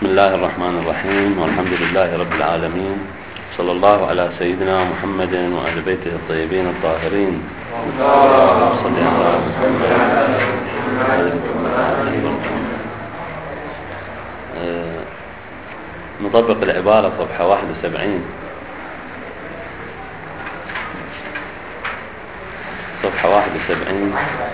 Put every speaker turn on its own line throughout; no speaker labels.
الله الرحمن الرحيم، والحمد لله رب العالمين، صلى الله على سيدنا محمد وأهل بيته الطيبين الطاهرين. صلى على محمد. نطبق العبارة صفحة 71. صفحة 71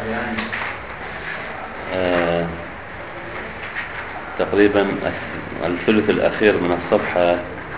تقريبا الثلث الأخير من الصفحة.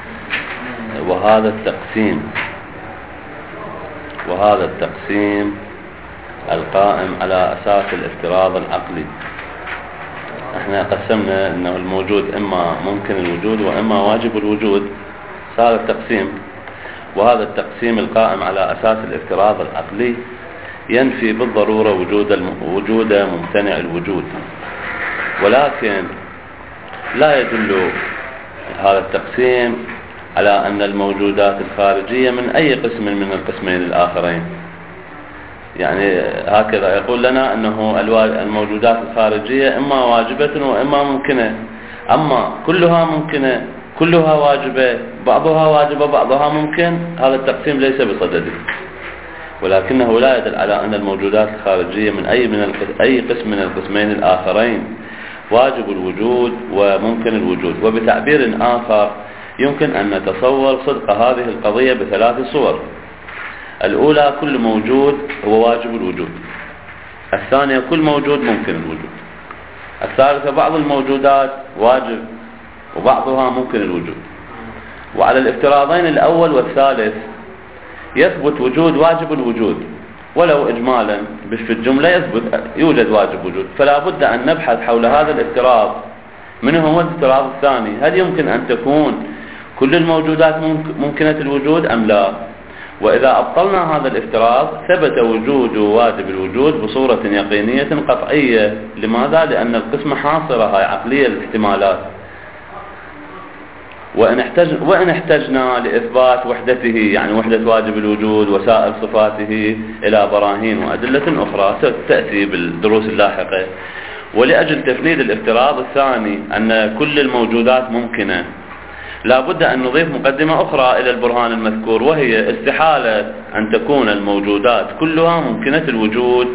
وهذا التقسيم القائم على أساس الافتراض العقلي. احنا قسمنا انه الموجود اما ممكن الوجود واما واجب الوجود. صار التقسيم، وهذا التقسيم القائم على أساس الافتراض العقلي ينفي بالضرورة وجود ممتنع الوجود، ولكن لا يدل هذا التقسيم على أن الموجودات الخارجية من أي قسم من القسمين الآخرين. يعني هكذا يقول لنا أنه الموجودات الخارجية إما واجبة وإما ممكنة، أما كلها ممكنة كلها واجبة، بعضها واجبة بعضها ممكن، هذا التقسيم ليس بصدده. ولكنه لا يدل على أن الموجودات الخارجية من أي قسم من القسمين الآخرين واجب الوجود وممكن الوجود. وبتعبير آخر يمكن أن نتصور صدق هذه القضية بثلاث صور. الأولى كل موجود هو واجب الوجود، الثانية كل موجود ممكن الوجود، الثالثة بعض الموجودات واجب وبعضها ممكن الوجود. وعلى الافتراضين الأول والثالث يثبت وجود واجب الوجود، ولو إجمالا في الجملة يوجد واجب وجود. فلا بد أن نبحث حول هذا الافتراض. من هو الافتراض الثاني؟ هل يمكن أن تكون كل الموجودات ممكنة الوجود أم لا؟ وإذا أبطلنا هذا الافتراض ثبت وجود واجب الوجود بصورة يقينية قطعية. لماذا؟ لأن القسمة حاصرة، هاي عقلية الاحتمالات. وإن احتجنا لإثبات وحدته، يعني وحدة واجب الوجود وسائر صفاته، إلى براهين وأدلة أخرى تأتي بالدروس اللاحقة. ولأجل تفنيد الافتراض الثاني أن كل الموجودات ممكنة، لا بد أن نضيف مقدمة أخرى إلى البرهان المذكور، وهي استحالة أن تكون الموجودات كلها ممكنة الوجود.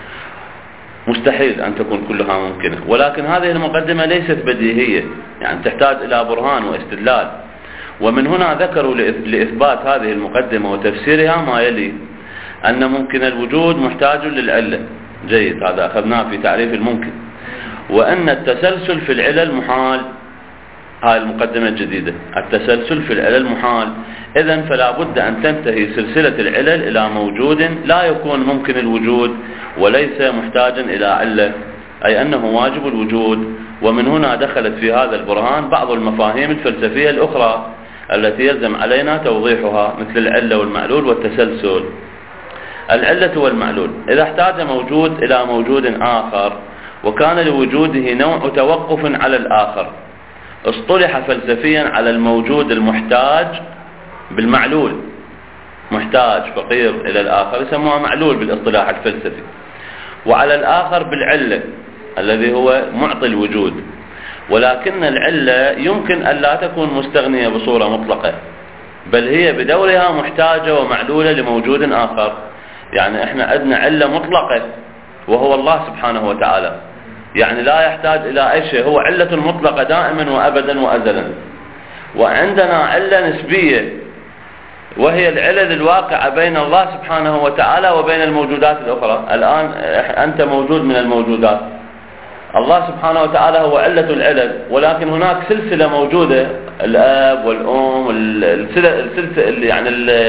مستحيل أن تكون كلها ممكنة، ولكن هذه المقدمة ليست بديهية، يعني تحتاج إلى برهان واستدلال. ومن هنا ذكروا لإثبات هذه المقدمة وتفسيرها ما يلي: أن ممكن الوجود محتاج للعلة. جيد، هذا أخذناه في تعريف الممكن. وأن التسلسل في العلل محال. هاي المقدمة الجديدة: التسلسل في العلل محال. إذن فلا بد أن تنتهي سلسلة العلل إلى موجود لا يكون ممكن الوجود وليس محتاجا إلى علة، أي أنه واجب الوجود. ومن هنا دخلت في هذا البرهان بعض المفاهيم الفلسفية الأخرى التي يلزم علينا توضيحها، مثل العلة والمعلول والتسلسل. العلة والمعلول: إذا احتاج موجود إلى موجود آخر وكان لوجوده نوع توقف على الآخر، اصطلح فلسفيا على الموجود المحتاج بالمعلول. محتاج فقير إلى الآخر يسموها معلول بالاصطلاح الفلسفي. وعلى الآخر بالعلة الذي هو معطي الوجود. ولكن العلة يمكن أن لا تكون مستغنية بصورة مطلقة، بل هي بدورها محتاجة ومعلولة لموجود آخر. يعني احنا عندنا علة مطلقة وهو الله سبحانه وتعالى، يعني لا يحتاج إلى أي شيء، هو علة مطلقة دائما وأبدا وأزلا. وعندنا علة نسبية وهي العلل الواقعة بين الله سبحانه وتعالى وبين الموجودات الأخرى. الآن أنت موجود من الموجودات، الله سبحانه وتعالى هو علة العلل، ولكن هناك سلسلة موجودة: الأب والأم، السلسلة يعني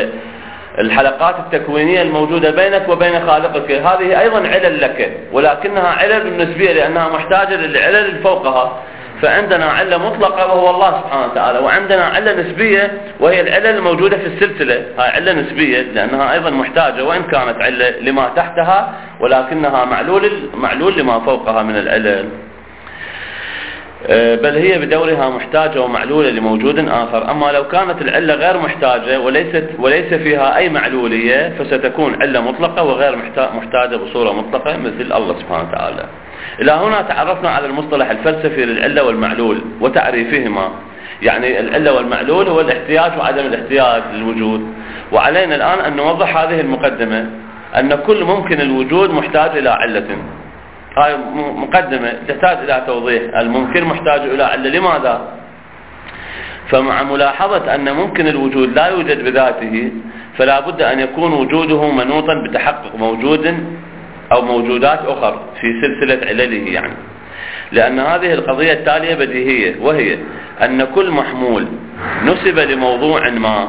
الحلقات التكوينية الموجودة بينك وبين خالقك، هذه أيضا علل لك، ولكنها علل نسبية لأنها محتاجة للعلل اللي فوقها. فعندنا علة مطلقة وهو الله سبحانه وتعالى، وعندنا علة نسبية وهي العلل الموجودة في السلسلة. هاي علة نسبية لأنها أيضا محتاجة، وإن كانت علة لما تحتها ولكنها معلول لما فوقها من العلل. بل هي بدورها محتاجة ومعلولة لموجود آخر. أما لو كانت العلة غير محتاجة وليس فيها أي معلولية فستكون علة مطلقة وغير محتاجة بصورة مطلقة مثل الله سبحانه وتعالى. إلى هنا تعرفنا على المصطلح الفلسفي للعلة والمعلول وتعريفهما. يعني العلة والمعلول هو الاحتياج وعدم الاحتياج للوجود. وعلينا الآن أن نوضح هذه المقدمة، أن كل ممكن الوجود محتاج إلى علة. هاي مقدمة تحتاج إلى توضيح. الممكن محتاج إلى علة. لماذا؟ فمع ملاحظة أن ممكن الوجود لا يوجد بذاته فلا بد أن يكون وجوده منوطا بتحقق موجود أو موجودات أخرى في سلسلة علله يعني. لأن هذه القضية التالية بديهية، وهي أن كل محمول نسب لموضوع ما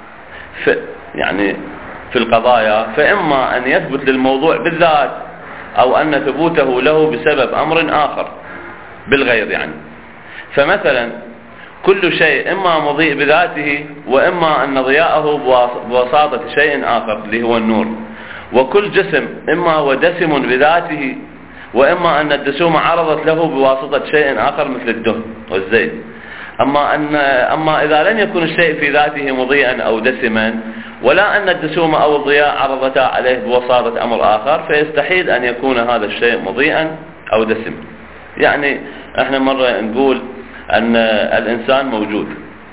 في القضايا فإما أن يثبت للموضوع بالذات أو أن ثبوته له بسبب أمر آخر بالغير يعني. فمثلا كل شيء إما مضيء بذاته وإما أن ضياءه بواسطة شيء آخر اللي هو النور. وكل جسم إما هو دسم بذاته وإما أن الدسوم عرضت له بواسطة شيء آخر مثل الدهن والزيت. أما إذا لم يكن الشيء في ذاته مضيئا أو دسما ولا أن الدسوم أو الضياء عرضتا عليه بواسطة أمر آخر فيستحيل أن يكون هذا الشيء مضيئا أو دسما. يعني احنا مرة نقول أن الإنسان موجود.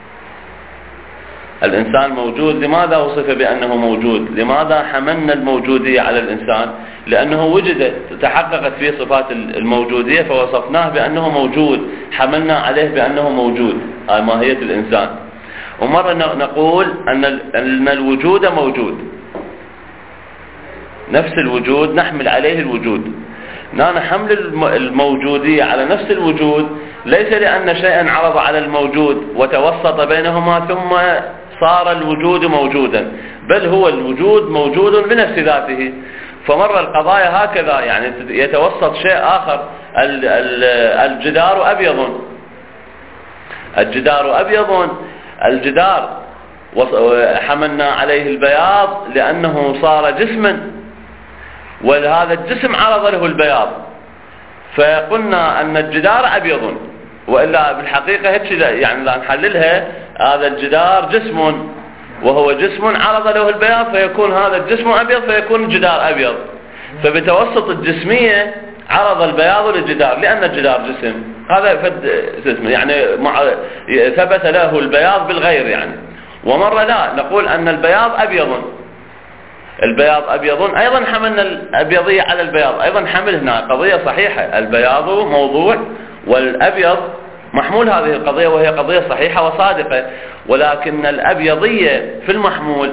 الإنسان موجود. لماذا وصف بأنه موجود؟ لماذا حملنا الموجودية على الإنسان؟ لأنه وجد تحققت فيه صفات الموجودية فوصفناه بأنه موجود، حملنا عليه بأنه موجود. هاي ماهية الإنسان. ومرة نقول أن الوجود موجود، نفس الوجود نحمل عليه الوجود. حمل الموجودية على نفس الوجود ليس لأن شيئا عرض على الموجود وتوسط بينهما ثم صار الوجود موجودا، بل هو الوجود موجود بنفس ذاته. فمر القضايا هكذا يعني يتوسط شيء آخر. الجدار أبيض، الجدار أبيض، الجدار حملنا عليه البياض لأنه صار جسما وهذا الجسم عرض له البياض فقلنا أن الجدار أبيض. وإلا بالحقيقة هيك يعني إذا نحللها هذا الجدار جسم وهو جسم عرض له البياض فيكون هذا الجسم أبيض فيكون الجدار أبيض. فبتوسط الجسمية عرض البياض للجدار لأن الجدار جسم. هذا يعني ثبت له البياض بالغير يعني. ومرة لا نقول أن البياض أبيض، البياض أبيض أيضا حملنا الأبيضية على البياض. أيضا حمل هنا قضية صحيحة، البياض موضوع والأبيض محمول هذه القضية وهي قضية صحيحة وصادقة. ولكن الأبيضية في المحمول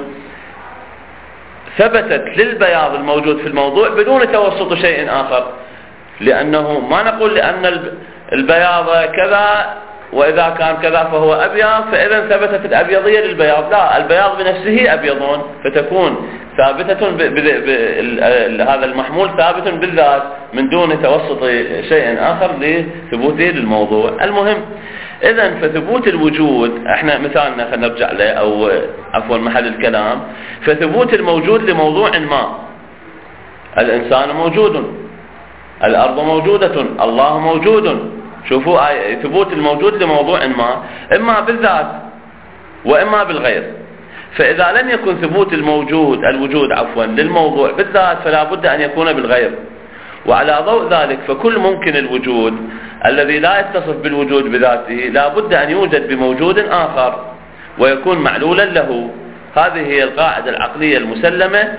ثبتت للبياض الموجود في الموضوع بدون توسط شيء آخر. لأنه ما نقول لأن البياض كذا وإذا كان كذا فهو أبيض فإذا ثبتت الأبيضية للبياض. لا، البياض بنفسه أبيض فتكون ثابتة هذا المحمول ثابت بالذات من دون توسط شيء آخر لثبوته للموضوع. المهم إذن فثبوت الوجود احنا مثالنا خلينا نرجع له أو عفوا محل الكلام. فثبوت الموجود لموضوع ما، الإنسان موجود، الأرض موجودة، الله موجود. شوفوا ثبوت الموجود لموضوع ما إما بالذات وإما بالغير. فإذا لم يكن ثبوت الوجود للموضوع بالذات فلا بد أن يكون بالغير. وعلى ضوء ذلك فكل ممكن الوجود الذي لا يتصف بالوجود بذاته لا بد أن يوجد بموجود آخر ويكون معلولا له. هذه هي القاعدة العقلية المسلمة.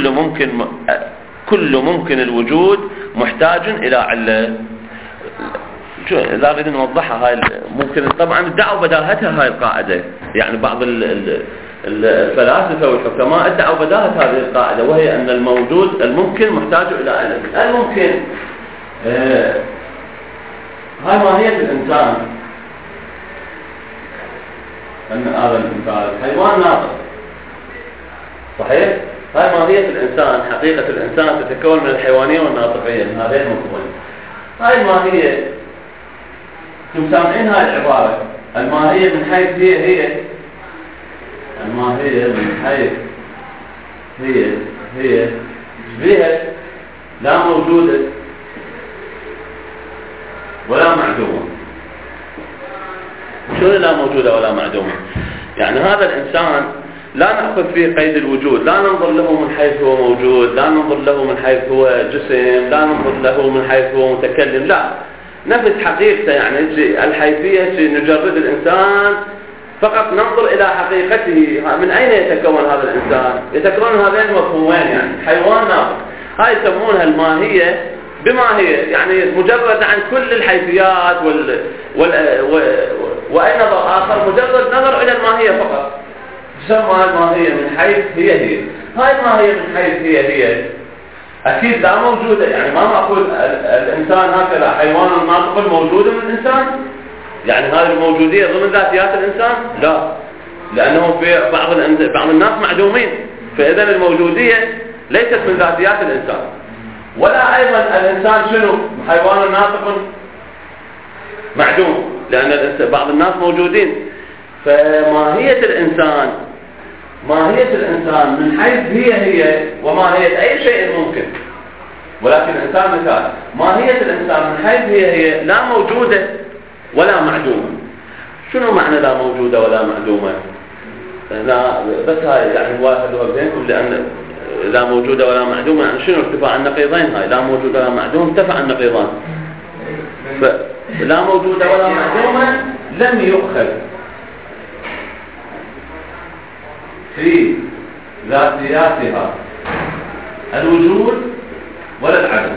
كل ممكن الوجود محتاج إلى علة. إذا أريد نوضحها هاي ممكن طبعا ادعوا بداهتها هاي القاعدة. يعني بعض الفلاسفة والحكماء ادعوا بداهة هذه القاعدة وهي أن الممكن محتاج إلى علة. الممكن هاي ماهية الإنسان. أن هذا الإنسان حيوان ناطق صحيح؟ هاي ماهية الإنسان. حقيقة الإنسان تتكون من الحيوانية والناطقية، هذين مكونين. هاي الماهية سامعين هاي العبارة. الماهية من حيث هي الماهية من حيث هي بها لا موجودة ولا معدومة. شنو لا موجودة ولا معدومة؟ يعني هذا الإنسان لا نأخذ فيه قيد الوجود، لا ننظر له من حيث هو موجود، لا ننظر له من حيث هو جسم، لا ننظر له من حيث هو متكلم، لا نفس حقيقته. يعني الحيثية نجرد الإنسان فقط ننظر إلى حقيقته. من أين يتكون هذا الإنسان؟ يتكون هذين مفهومين، يعني حيوان ناطق، هاي يسمونها الماهية بما هي، يعني مجرد عن كل الحيثيات وأي نظر آخر، مجرد نظر إلى الماهية فقط تسمى الماهية من حيث هي. هاي الماهية من حيث هي أكيد لا موجودة، يعني ما أقول الإنسان هكذا حيوان ناطق موجود من الإنسان، يعني هذه الموجودية ضمن ذاتيات الإنسان؟ لا، لأنه في بعض الناس معدومين، فإذا الموجودية ليست من ذاتيات الإنسان. ولا أيضا الإنسان شنو؟ حيوان ناطق معدوم، لأن بعض الناس موجودين. فماهية الإنسان من حيث هي وماهية أي شيء ممكن، ولكن الإنسان مثال. ماهية الإنسان من حيث هي لا موجودة ولا معدومة. شنو معنى لا موجودة ولا معدومة؟ لا بس هاي يعني واحد وبينكم، لأن لا موجودة ولا معدومة يعني شنو؟ ارتفاع النقيضين. هاي لا موجودة ولا معدوم، ارتفع النقيضان. فلا موجودة ولا معدومة لم يؤخذ في ذاتياتها الوجود ولا العدم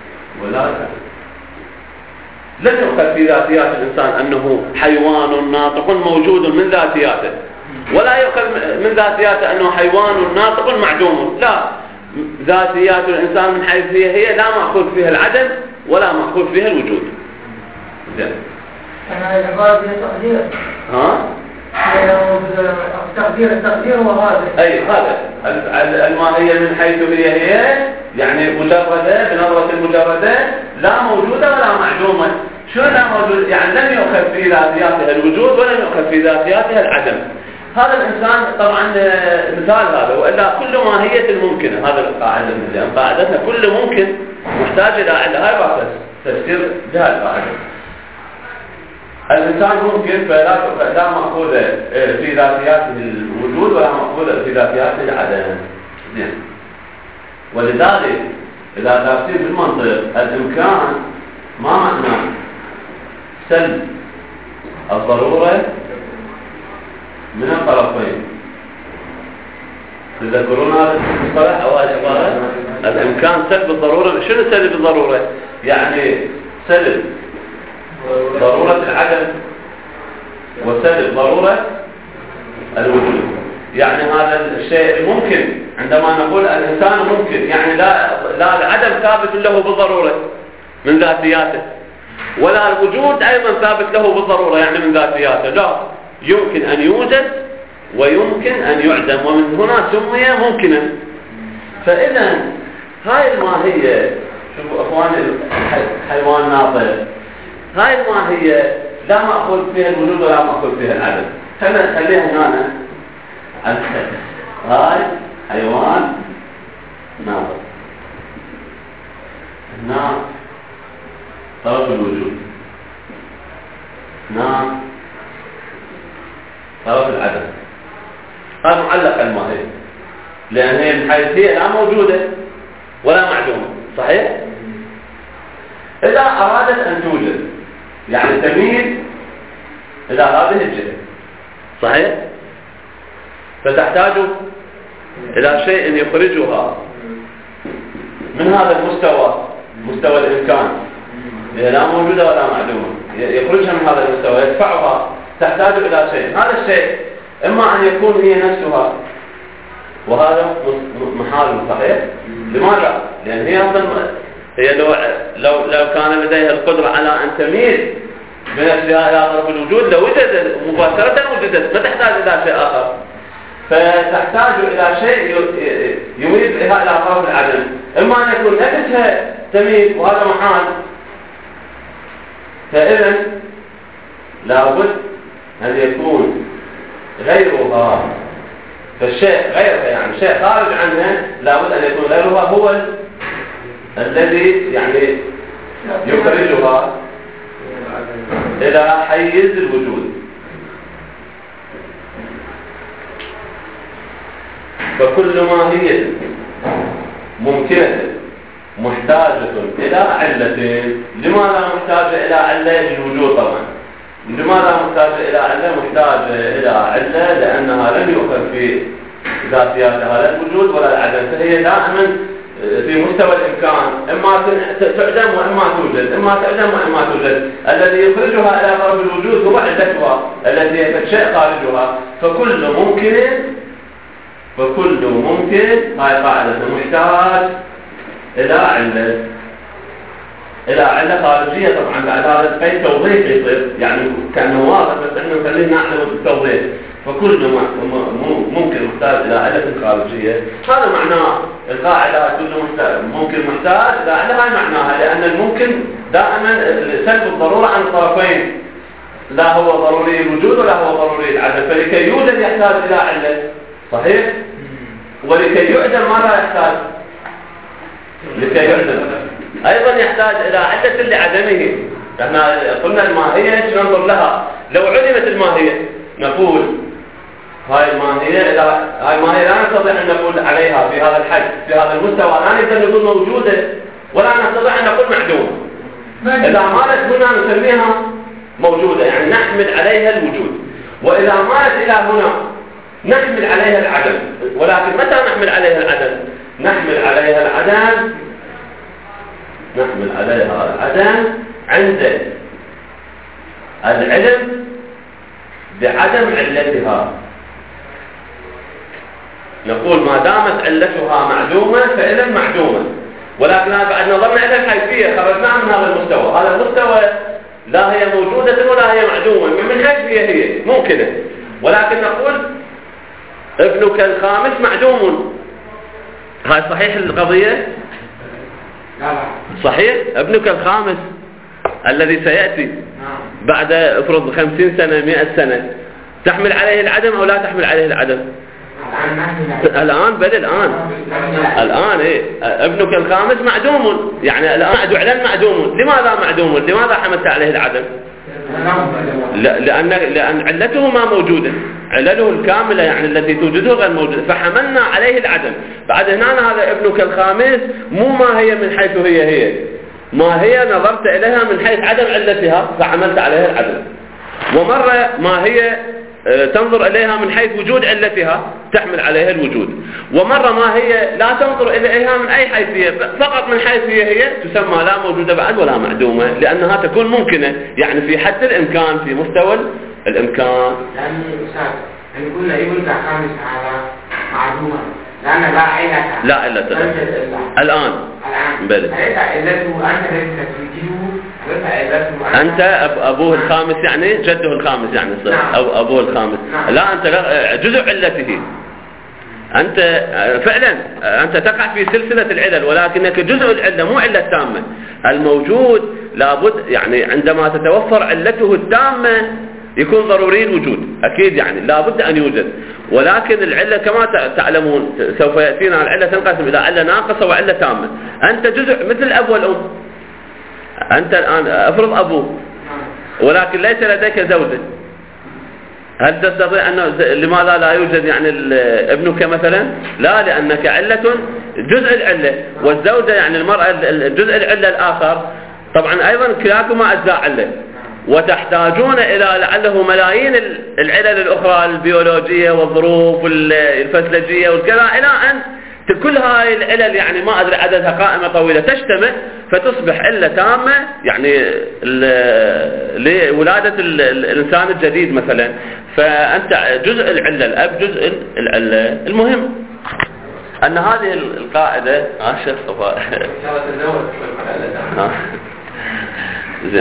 لم يؤخذ في ذاتيات الإنسان أنه حيوان ناطق موجود من ذاتياته، ولا يؤخذ من ذاتياته أنه حيوان ناطق معدوم. لا، ذاتيات الإنسان من حيث هي لا مأخوذ فيها العدم ولا مأخوذ فيها الوجود.
أنا العبارة تقدير. التقدير وهذا.
أي هذا الماهية من حيث هي يعني مجردة، بنظرة المجردة لا موجودة ولا معدومة. شو لا موجود؟ يعني لم يؤخذ في ذاتياتها الوجود ولم يؤخذ في ذاتياتها العدم. هذا الإنسان طبعا مثال هذا، وإلا كل ماهية الممكنة. هذا القاعدة، لأن قاعدتنا كل ممكن محتاج إلى هاي بعد تفسير جهة القاعدة. الإنسان ممكن فلا مأخوذ في ذاتياته الوجود ولا مأخوذ في ذاتياته العدم. ولذلك إذا درسين في المنطق الإمكان ما معناه سلب الضرورة من الطرفين. تذكرون هذا المصطلح أو العبارة؟ الإمكان سلب الضرورة. شنو سلب الضرورة؟ يعني سلب ضرورة العدم وسلب ضرورة الوجود. يعني هذا الشيء الممكن، عندما نقول الإنسان ممكن يعني لا العدم ثابت له بالضرورة من ذاتياته، ولا الوجود أيضا ثابت له بالضرورة يعني من ذاتياته. لا، يمكن أن يوجد ويمكن أن يعدم، ومن هنا سمي ممكنا. فإذا هاي الماهية، شوفوا أخواني، حيوان ناطق، هاي الماهية لا مأخوذ فيها الوجود ولا مأخوذ فيها العدم. خليها هنا. هاي حيوان ناطق، هنا طرف الوجود، هنا طرف العدم. هذا معلق الماهية، لأن هي من حيث هي لا موجودة ولا معدومة. صحيح؟ إذا أرادت أن توجد يعني تميل إلى هذه الجهة، صحيح؟ فتحتاج إلى شيء يخرجها من هذا المستوى، مستوى الإمكان، هي لا موجودة ولا معدومة، يخرجها من هذا المستوى، يدفعها، تحتاج إلى شيء. هذا الشيء إما أن يكون هي نفسها، وهذا محال. صحيح؟ لماذا؟ لأن هي لو كان لديها القدرة على أن تميل بنفسها إلى طرف الوجود لوجدت مباشرة، وجدت، ما تحتاج إلى شيء آخر. فتحتاج إلى شيء يميل بها إلى طرف العدم. إما أن يكون نفسها تميل، وهذا محال. فإذا لابد أن يكون غيرها، فالشيء غيرها يعني شيء خارج عنها، لابد أن يكون غيرها هو الذي يعني يخرجها إلى حيز الوجود. فكل ماهية ممكنة محتاجة إلى علة. لماذا محتاجة إلى علة؟ للوجود طبعا. لماذا محتاجة إلى علة؟ محتاجة إلى علة لأنها لم يؤخذ في ذاتياتها لا الوجود ولا العدم، فهي دائما في مستوى الإمكان، إما تعدم وإما توجد، إما تعدم وإما توجد. الذي يخرجها إلى غرب الوجود هو علتها التي هي شيء خارجها. فكل ممكن هاي قاعدة محتاج إلى علة خارجية. طبعا بعد هذا في توضيح يصير يعني كأنه واضح، بس احنا نخلينا نعلم بالتوضيح. فكل ممكن محتاج إلى علة خارجية. هذا معناه القاعدة كل ممكن محتاج إلى علة. هاي معناها لأن الممكن دائما سلب الضرورة عن الطرفين، لا هو ضروري الوجود ولا هو ضروري العدم. فلكي يوجد يحتاج إلى علة، صحيح؟ ولكي يعدم ماذا يحتاج؟ لكي يعدم أيضا يحتاج إلى علة لعدمه. احنا قلنا الماهية ايش ننظر لها؟ لو علمت الماهية نقول هاي الماهية لا نستطيع أن نقول عليها في هذا الحد في هذا المستوى، لا نقدر نقول موجودة ولا نستطيع أن نقول معدومة. إذا مالت هنا نسميها موجودة، يعني نحمل عليها الوجود. وإذا مالت إلى هنا نحمل عليها العدم. ولكن متى نحمل عليها العدم؟ نحمل عليها العدم عند العلم بعدم علتها. نقول ما دامت علتها معدومة فإذا معدومة، ولكن بعد نظرنا إلى الحيثية خرجنا من هذا المستوى. هذا المستوى لا هي موجودة ولا هي معدومة، من حيث هي ممكنة. ولكن نقول ابنك الخامس معدوم. هاي صحيح القضية؟ صحيح. ابنك الخامس الذي سيأتي بعد افرض 50 سنة 100 سنة، تحمل عليه العدم أو لا تحمل عليه العدم؟ الآن إيه؟ ابنك الخامس معدوم، يعني الآن فعلا معدوم. لماذا معدوم؟ لماذا حملت عليه العدم؟ لأن علته ما موجودة، علله الكاملة يعني التي توجده غير موجودة، فحملنا عليه العدم. بعد هنا هذا ابنك الخامس مو ما هي من حيث هي ما هي نظرت إليها من حيث عدم علتها فحملت عليها العدم. ومرة ما هي تنظر إليها من حيث وجود علتها تحمل عليها الوجود. ومرة ما هي لا تنظر إليها من أي حيثية، فقط من حيث هي تسمى لا موجودة بعد ولا معدومة، لأنها تكون ممكنة يعني في حد الإمكان، في مستوى الإمكان.
يعني أستاذ نقول ابنك خامس على معدومة لأن لا علة.
لا علة الآن بل أنت أبوه الخامس يعني جده الخامس يعني أو أبوه الخامس. لا أنت جزء علته. أنت فعلا أنت تقع في سلسلة العلل، ولكنك جزء العلة مو علة تامة. الموجود لابد يعني عندما تتوفر علته التامة يكون ضروري الوجود أكيد، يعني لابد أن يوجد. ولكن العلة كما تعلمون سوف يأتينا العلة تنقسم إلى علة ناقصة وعلة تامة. أنت جزء مثل الأب والأم. أنت الآن أفرض أبوه ولكن ليس لديك زوجة، هل تستطيع أن لماذا لا يوجد يعني ابنك مثلا؟ لا، لأنك علة جزء العلة، والزوجة يعني المرأة الجزء العلة الآخر. طبعا أيضا كلاكما أجزاء علة، وتحتاجون إلى لعله ملايين العلل الأخرى البيولوجية والظروف الفسلجية والكذا، إلى أن كل هاي العلل يعني ما أدري عددها قائمة طويلة تجتمع فتصبح علة تامة يعني لولادة الإنسان الجديد مثلا. فأنت جزء العلة، الأب جزء العلة. المهم أن هذه القاعدة شيخ صفاء زين.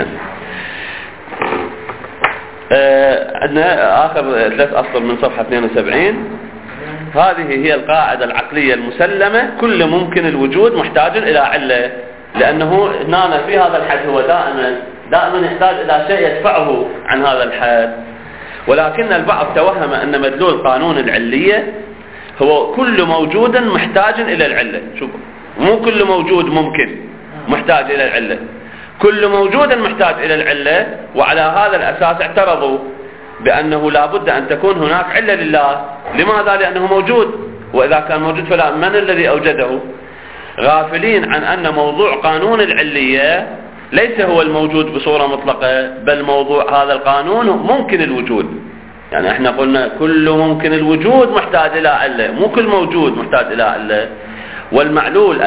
عندنا آخر 3 أسطر من صفحة 72. هذه هي القاعدة العقلية المسلمة: كل ممكن الوجود محتاج إلى علة، لأنه هنا في هذا الحد هو دائما يحتاج إلى شيء يدفعه عن هذا الحد. ولكن البعض توهم أن مدلول قانون العلية هو كل موجود محتاج إلى العلة. شوف، مو كل موجود ممكن محتاج إلى العلة، كل موجود محتاج إلى العلة. وعلى هذا الأساس اعترضوا بأنه لا بد أن تكون هناك علة لله. لماذا؟ لأنه موجود، وإذا كان موجود فلا، من الذي أوجده؟ غافلين عن أن موضوع قانون العلية ليس هو الموجود بصورة مطلقة، بل موضوع هذا القانون ممكن الوجود. يعني احنا قلنا كل ممكن الوجود محتاج إلى علة، مو كل موجود محتاج إلى علة. والمعلول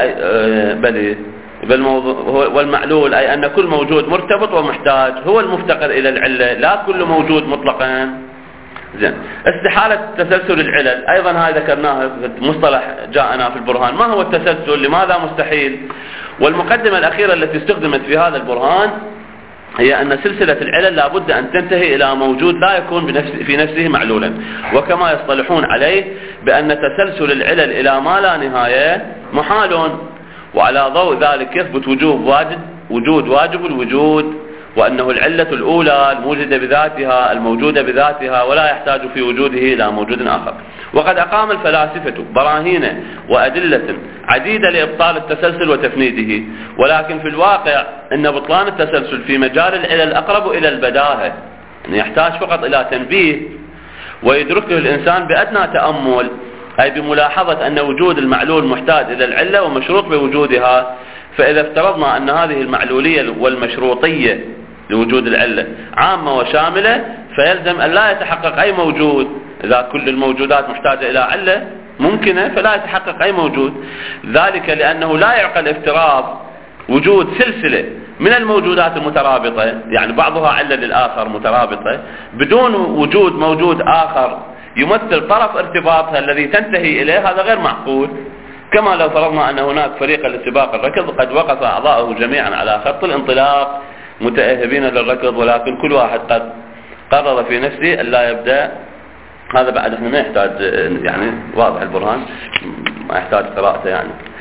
والمعلول أي أن كل موجود مرتبط ومحتاج هو المفتقر إلى العلة، لا كل موجود مطلقا. زين، استحالة تسلسل العلل أيضا هاي ذكرناها في مصطلح جاءنا في البرهان. ما هو التسلسل؟ لماذا مستحيل؟ والمقدمة الأخيرة التي استخدمت في هذا البرهان هي أن سلسلة العلل لابد أن تنتهي إلى موجود لا يكون في نفسه معلولا، وكما يصطلحون عليه بأن تسلسل العلل إلى ما لا نهاية محال، وعلى ضوء ذلك يثبت وجود واجب الوجود، وأنه العلة الأولى الموجودة بذاتها الموجودة بذاتها، ولا يحتاج في وجوده إلى موجود آخر. وقد أقام الفلاسفة براهين وأدلة عديدة لإبطال التسلسل وتفنيده، ولكن في الواقع أن بطلان التسلسل في مجال العلل أقرب إلى البداهة، يعني يحتاج فقط إلى تنبيه ويدركه الإنسان بأدنى تأمل، أي بملاحظة أن وجود المعلول محتاج إلى العلة ومشروط بوجودها. فإذا افترضنا أن هذه المعلولية والمشروطية لوجود العلة عامة وشاملة، فيلزم أن لا يتحقق أي موجود. إذا كل الموجودات محتاجة إلى علة ممكنة فلا يتحقق أي موجود، ذلك لأنه لا يعقل افتراض وجود سلسلة من الموجودات المترابطة، يعني بعضها علة للآخر مترابطة، بدون وجود موجود آخر يمثل طرف ارتباطها الذي تنتهي إليه. هذا غير معقول. كما لو فرضنا أن هناك فريقا لسباق الركض قد وقف أعضاؤه جميعا على خط الانطلاق متأهبين للركض، ولكن كل واحد قد قرر في نفسه أن لا يبدأ. هذا بعد احنا ما يحتاج، يعني واضح البرهان ما يحتاج قراءته،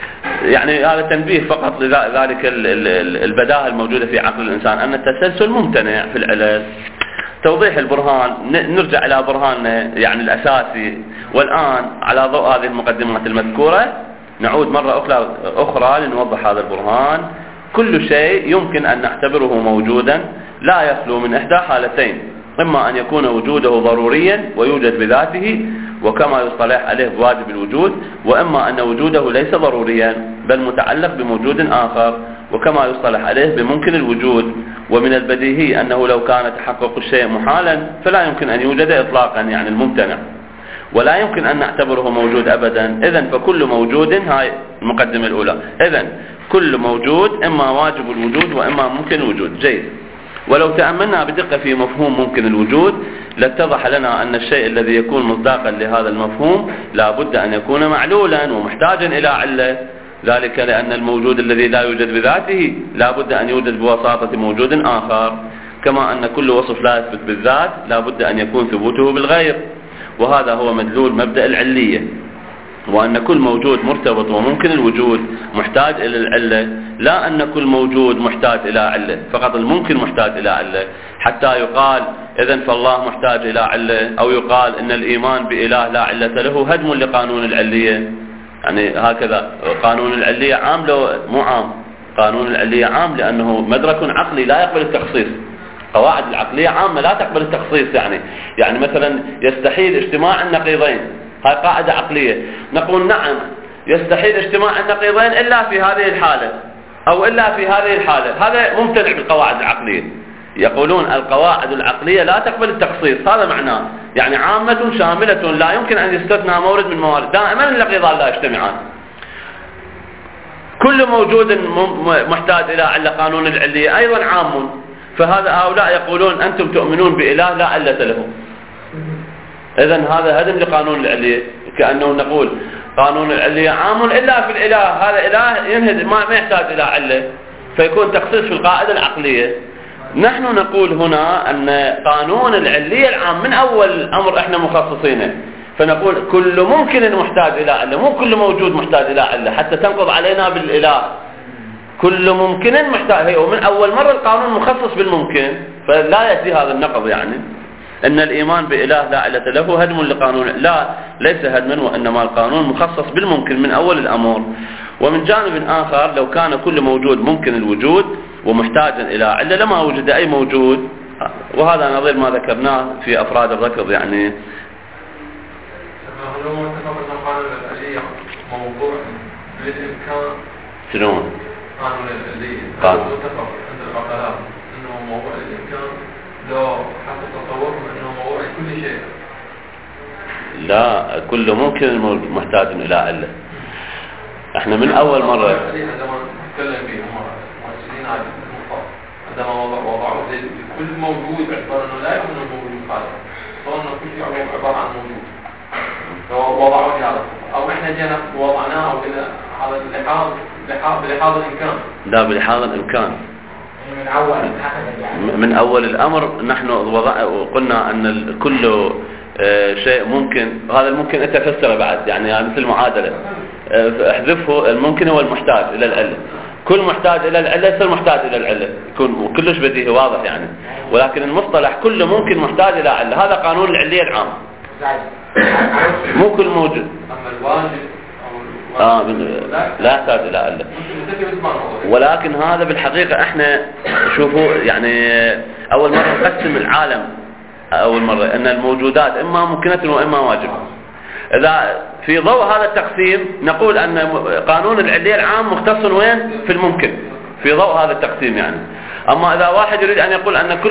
يعني هذا تنبيه فقط لذلك البداهة الموجودة في عقل الإنسان أن التسلسل ممتنع في العلل. توضيح البرهان، نرجع إلى برهاننا يعني الأساسي. والآن على ضوء هذه المقدمات المذكورة نعود مرة أخرى لنوضح هذا البرهان. كل شيء يمكن أن نعتبره موجودا لا يخلو من إحدى حالتين: إما أن يكون وجوده ضروريا ويوجد بذاته وكما يصطلح عليه بواجب الوجود، وإما أن وجوده ليس ضروريا بل متعلق بموجود آخر وكما يصطلح عليه بممكن الوجود. ومن البديهي أنه لو كان تحقق الشيء محالا فلا يمكن أن يوجد إطلاقا، يعني الممتنع، ولا يمكن أن نعتبره موجود أبدا. إذن فكل موجود، هاي المقدمة الأولى، إذن كل موجود إما واجب الوجود وإما ممكن الوجود. جيد. ولو تأملنا بدقة في مفهوم ممكن الوجود لاتضح لنا أن الشيء الذي يكون مصداقا لهذا المفهوم لا بد أن يكون معلولا ومحتاجا إلى علة، ذلك لأن الموجود الذي لا يوجد بذاته لا بد أن يوجد بواسطة موجود آخر، كما أن كل وصف لا يثبت بالذات لا بد أن يكون ثبوته بالغير. وهذا هو مدلول مبدأ العلية، وأن كل موجود مرتبط وممكن الوجود محتاج إلى العلة، لا أن كل موجود محتاج إلى علة، فقط الممكن محتاج إلى علة. حتى يقال إذن فالله محتاج إلى علة، أو يقال إن الإيمان بإله لا علة له هدم لقانون العلية. يعني هكذا قانون العلية عام لو مو عام؟ قانون العلية عام لأنه مدرك عقلي لا يقبل التخصيص. قواعد العقلية عامة لا تقبل التخصيص. يعني مثلا يستحيل اجتماع النقيضين، هاي قاعدة عقلية، نقول نعم يستحيل اجتماع النقيضين إلا في هذه الحالة أو إلا في هذه الحالة. هذا ممتنع بالقواعد العقلية. يقولون القواعد العقلية لا تقبل التخصيص، هذا معناه يعني عامة شاملة لا يمكن أن يستثنى مورد من موارد، دائما النقيضان لا يجتمعان. كل موجود محتاج إلى علة، قانون العلية أيضا عام. فهذا هؤلاء يقولون أنتم تؤمنون بإله لا علة له، إذن هذا هدم لقانون العلية، كأنه نقول قانون العلية عام إلا في الإله، هذا إله ينهد ما يحتاج إلى علة، فيكون تخصيص في القاعدة العقلية. نحن نقول هنا أن قانون العلية العام من أول الأمر إحنا مخصصينه، فنقول كل ممكن محتاج إلى علة، مو كل موجود محتاج إلى علة حتى تنقض علينا بالإله. كل ممكن محتاج، ومن أول مرة القانون مخصص بالممكن، فلا يأتي هذا النقض. يعني أن الإيمان بإله لا علة له هدم لقانون، لا ليس هدما، وإنما القانون مخصص بالممكن من أول الأمر. ومن جانب آخر لو كان كل موجود ممكن الوجود ومحتاجا إلى علة لما وجد أي موجود، وهذا نظير ما ذكرناه في أفراد الركض. يعني
بالإمكان
شلون؟
قانون اللي
قانون
اتفق عند العقلاء انه موضوع الامكان لو حسب تصورهم انه موضوع كل شيء.
لا، كله ممكن محتاج الى عله. احنا من اول مره
عندما نتكلم به مؤسسين هذه النقاط عندما وضعوا كل موجود باعتبار انه لا يكون الموجود خالق، صارنا كل شيء عباره عن موجود، فوضعوا هذا او احنا جينا وضعناه او الى هذا بلحاظ الامكان.
لا، بلحاظ الامكان من اول الامر نحن قلنا ان كل شيء ممكن. هذا الممكن انت تفسره بعد، يعني مثل معادله احذفه. الممكن هو المحتاج الى العله، كل محتاج الى العله يصير محتاج الى العله، يكون كلش بديهي واضح يعني. ولكن المصطلح كله ممكن محتاج الى عله، هذا قانون العليه العام، مو كل موجود.
اما الواجب
لا يحتاج الى عله. ولكن هذا بالحقيقه احنا شوفوا يعني اول مره نقسم العالم، اول مره ان الموجودات اما ممكنه واما واجبه. اذا في ضوء هذا التقسيم نقول ان قانون العليه العام مختص وين؟ في الممكن، في ضوء هذا التقسيم يعني. اما اذا واحد يريد ان يقول ان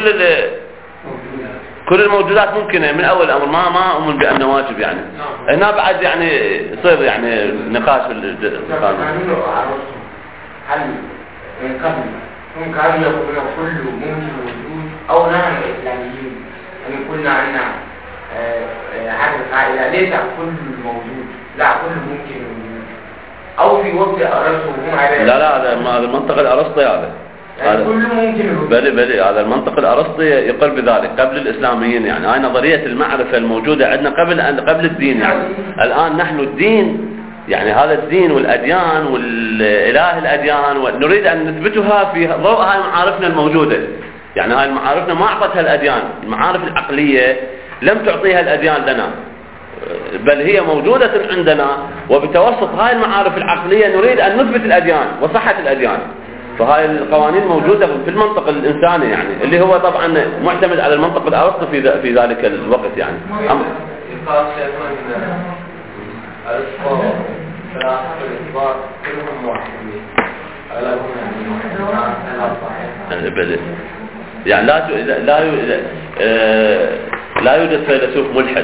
كل الموجودات ممكنه من اول الامر، ما اؤمن بانه واجب يعني. هنا بعد يعني يصير يعني نقاش في القانون.
هل من قبل ممكن أن يكون كل ممكن وجود أو نحن الإسلاميين أن قلنا أن هذه القاعدة ليس كل موجود، لا كل ممكن وجود، أو في وقت أرسطو هم على
لا هذا المنطق الأرسطي هذا
كل ممكن وجود.
بلي هذا المنطق الأرسطي يقر بذلك قبل الإسلاميين يعني. هاي نظرية المعرفة الموجودة عندنا قبل الدين يعني. الآن نحن الدين يعني هذا الدين والأديان والإله الأديان ونريد أن نثبتها في ضوء هاي معارفنا الموجودة يعني. هاي معارفنا ما أعطتها الأديان، المعارف العقلية لم تعطيها الأديان لنا، بل هي موجودة عندنا، وبتوسط هاي المعارف العقلية نريد أن نثبت الأديان وصحة الأديان. فهاي القوانين موجودة في المنطق الإنساني يعني، اللي هو طبعا معتمد على المنطق الأرسطي في ذلك الوقت يعني. يعني لا يوجد فيلسوف ملحد.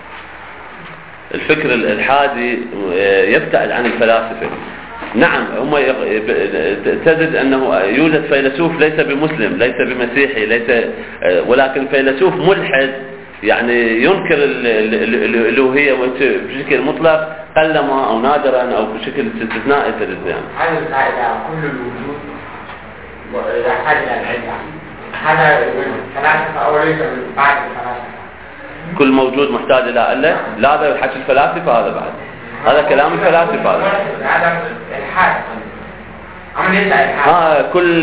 الفكر الإلحادي يبتعد عن الفلاسفة. نعم هم تجد أنه يوجد فيلسوف ليس بمسلم، ليس بمسيحي، ليس، ولكن فيلسوف ملحد يعني ينكر الألوهية بشكل مطلق قلما أو نادرا أو بشكل استثنائي تجد يعني.
هذه القاعدة كل الوجود يحتاج إلى العلة. هذا الفلاسفة أو ليس من بعد الفلاسفة.
كل موجود محتاج إلى علة؟ لا، هذا يحكي الفلاسفة هذا بعد. هذا كلام الفلاسفة هذا.
الحاد. عملية الحاد.
كل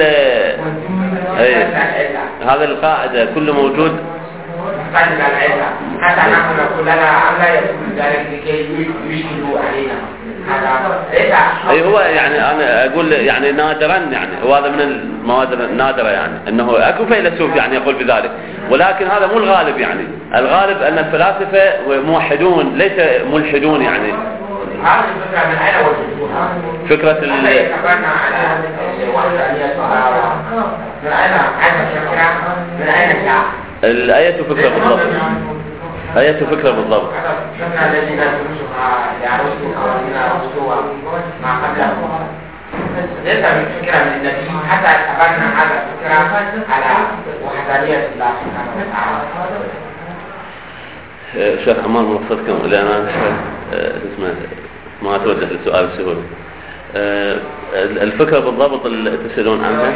هذا القاعدة كل موجود
محتاج إلى العلة. حتى نحن نقول لنا ألا يكون ذلك لكي يشكلوا علينا.
اي هو يعني انا اقول يعني نادرا يعني، وهذا من المواد النادره يعني انه اكو فيلسوف يعني يقول بذلك، ولكن هذا مو الغالب يعني. الغالب ان الفلاسفه موحدون ليس ملحدون يعني.
هذه الفكره من اين وجدوها؟
فكره
من اين من اين جاء؟
الايه فكره بالضبط. آية فكرة بالضبط.
شفنا الذين يدرسها لأرسطو أو الذين أرسطوها ما قبلهم. ليس من فكرة من النبي، حتى اعتبرنا هذا الفكرة على وحدانية الله سبحانه وتعالى.
شيخ عمار مقصدكم لأن أنا اسمه ما أتوجه للسؤال بسهولة. الفكرة بالضبط اللي تسألون عنها.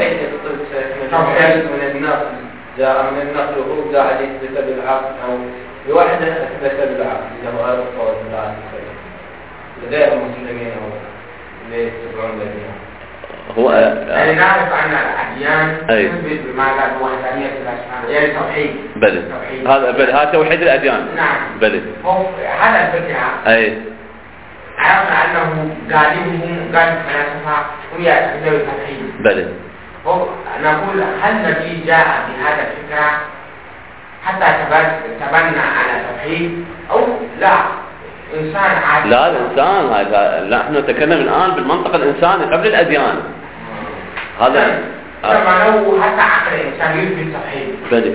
من الناس جاء من الناس الوحود جاء عليه يثبت بالعقل أو بواحدة أثبت بالعقل إذا هو أرسطو بالعقل لغير المسلمين أو ليتبعون الدين.
هو
يعني نعرف أن الأديان تثبت بماذا بوحدانية الله سبحانه، يعني توحيد.
بلى هذا توحيد الأديان.
نعم.
بلى.
هذا الفكرة. عرفنا أنه غالبهم الفلاسفة هم يعتقدون بالتوحيد.
بلى.
نقول هل النبي جاء بهذا الفكرة حتى تبنى على توحيد أو لا؟ إنسان عادي.
لا الإنسان هذا، لا احنا نتكلم الآن بالمنطق الإنساني قبل الأديان. هذا
طبعا لو حتى عقل الإنسان يثبت صحيح.
بدي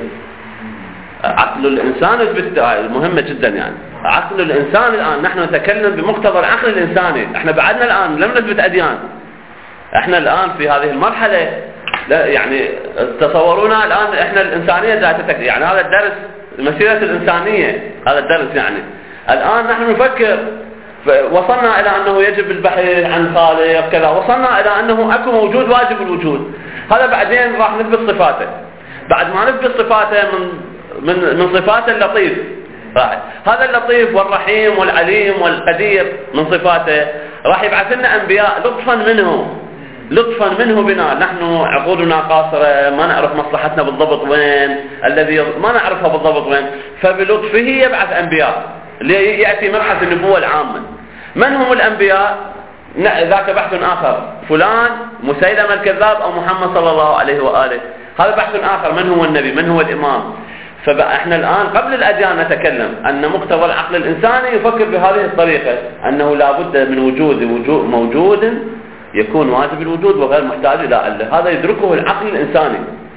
عقل الإنسان يثبت، مهمة جدا يعني. عقل الإنسان الآن نحن نتكلم بمقتضى العقل الإنساني، احنا بعدنا الآن لم نثبت أديان. احنا الآن في هذه المرحلة لا يعني تصورونا الآن احنا الإنسانية ذات يعني هذا الدرس مسيرة الإنسانية، هذا الدرس يعني الآن نحن نفكر وصلنا إلى أنه يجب البحث عن خالق كذا، وصلنا إلى أنه أكو موجود واجب الوجود. هذا بعدين راح نثبت صفاته، بعد ما نثبت صفاته من صفاته اللطيف، هذا اللطيف والرحيم والعليم والقدير من صفاته راح يبعث لنا أنبياء لطفا منه بنا. نحن عقولنا قاصرة، ما نعرف مصلحتنا بالضبط وين، الذي ما نعرفها بالضبط وين، فبلطفه يبعث أنبياء ليأتي مرحلة النبوة العامة. من هم الأنبياء؟ ذاك بحث آخر، فلان مسيلمة الكذاب أو محمد صلى الله عليه وآله، هذا بحث آخر. من هو النبي؟ من هو الإمام؟ فإحنا الآن قبل الأديان نتكلم أن مقتضى العقل الإنساني يفكر بهذه الطريقة، أنه لا بد من وجود موجود يكون واجب الوجود وغير محتاج إلى علة. هذا يدركه العقل الإنساني.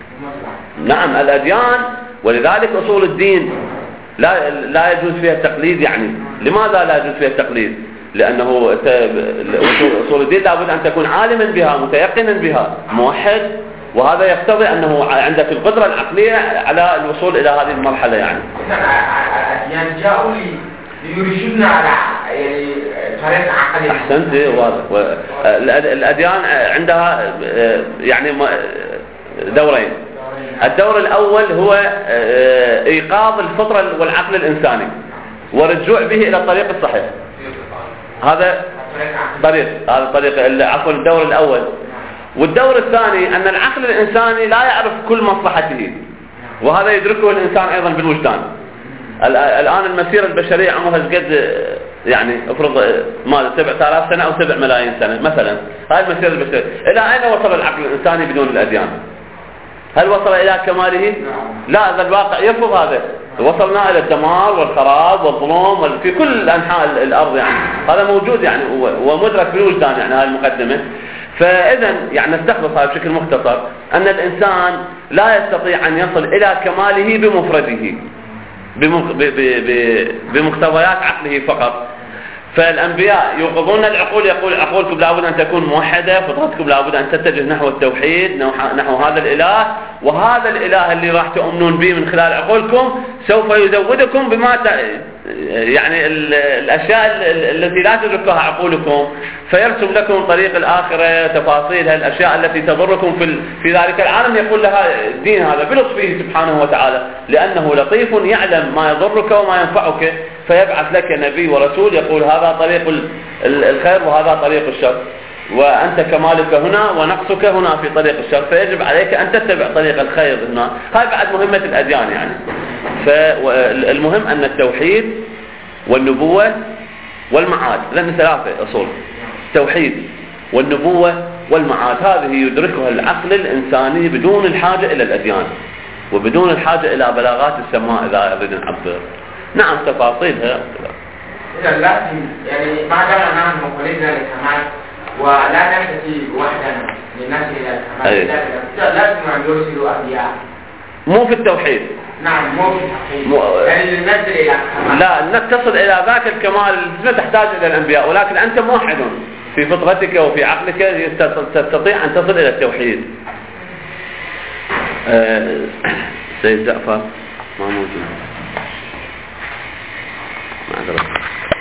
نعم الأديان، ولذلك أصول الدين لا يجوز فيها التقليد. يعني لماذا لا يجوز فيها التقليد؟ لأنه أصول الدين لابد أن تكون عالما بها، متيقنا بها، موحد، وهذا يقتضي أنه عندك القدرة العقلية على الوصول إلى هذه المرحلة. يعني
الأديان جاءوا ليرشدنا على يعني طريقة عقلية.
أحسنت، واضح. الأديان عندها يعني دورين. الدور الأول هو إيقاظ الفطرة والعقل الإنساني والرجوع به إلى الطريق الصحيح. هذا طريق عفوا الدور الأول. والدور الثاني أن العقل الإنساني لا يعرف كل مصلحته، وهذا يدركه الإنسان أيضا بالوجدان. الآن المسيرة البشرية عمرها قد يعني افرض ماذا 7000 سنة أو 7 ملايين سنة مثلا، هاي المسيرة البشرية. إلى أين وصل العقل الإنساني بدون الأديان؟ هل وصل إلى كماله؟ لا، هذا الواقع يرفض هذا. وصلنا إلى الدمار والخراب والظلم في كل أنحاء الأرض. يعني هذا موجود يعني ومدرك بالوجدان. يعني هاي المقدمة. فإذا يعني نستخلصها بشكل مختصر أن الإنسان لا يستطيع أن يصل إلى كماله بمفرده بمقتضيات عقله فقط. فالأنبياء يوقظون العقول، يقول عقولكم لابد أن تكون موحدة، فطرتكم لابد أن تتجه نحو التوحيد، نحو هذا الإله، وهذا الإله اللي راح تؤمنون به من خلال عقولكم سوف يزودكم بما يعني الأشياء التي لا تدركها عقولكم، فيرسم لكم طريق الآخرة، تفاصيلها، الأشياء التي تضركم في ذلك العالم. يقول لها الدين هذا بلطفه سبحانه وتعالى، لأنه لطيف يعلم ما يضرك وما ينفعك، فيبعث لك نبي ورسول يقول هذا طريق الخير وهذا طريق الشر، وأنت كمالك هنا ونقصك هنا في طريق الشر، فيجب عليك أن تتبع طريق الخير هنا. هاي بعد مهمة الأديان يعني. فالمهم أن التوحيد والنبوة والمعاد، لأن 3 أصول: التوحيد والنبوة والمعاد، هذه يدركها العقل الإنساني بدون الحاجة إلى الأديان وبدون الحاجة إلى بلاغات السماء إذا أريد نعبر. نعم تفاصيلها.
إذا لازم يعني ما دام نحن مخلصنا للكمال ولا نكتفي وحدنا لنصل إلى الكمال، لازم أن يرسلوا أنبياء.
مو في التوحيد.
نعم مو في التوحيد، يعني لنصل إلى الكمال.
لا، انك تصل إلى ذاك الكمال لا تحتاج إلى الأنبياء، ولكن أنت موحد في فطرتك وفي عقلك تستطيع أن تصل إلى التوحيد. سيد جعفر ما موجود. معذرة.